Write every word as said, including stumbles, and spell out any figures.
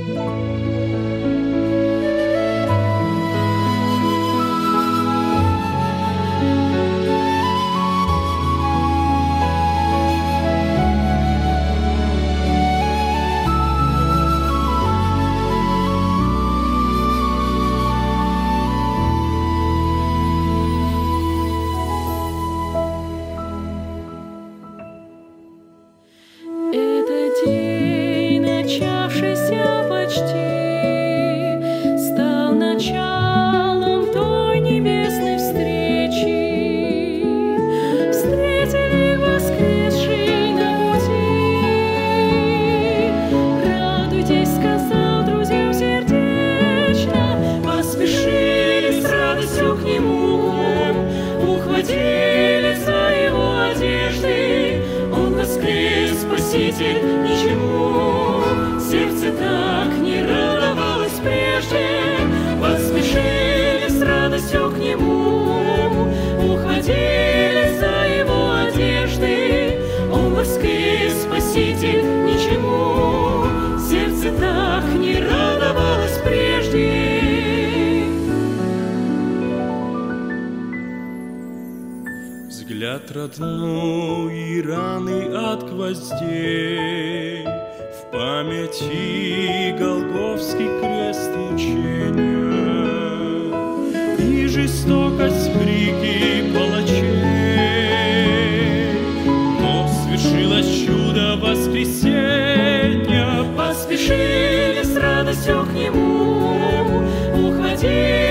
Начавшийся почти стал началом той небесной встречи. Встретили воскресший на пути. Радуйтесь, сказал друзьям сердечно, поспешили с радостью к нему, ухватили за его одежды. Он воскрес, Спаситель, ничему. Сердце так не радовалось прежде, поспешили с радостью к нему, уходили за его одежды. Он воскрес, Спаситель, ничему. Сердце так не радовалось прежде. Взгляд родной и раны от гвоздей, в памяти Голгофский крест мучения и жестокость крики палачей. Но свершилось чудо воскресенья, поспешили с радостью к нему, уходили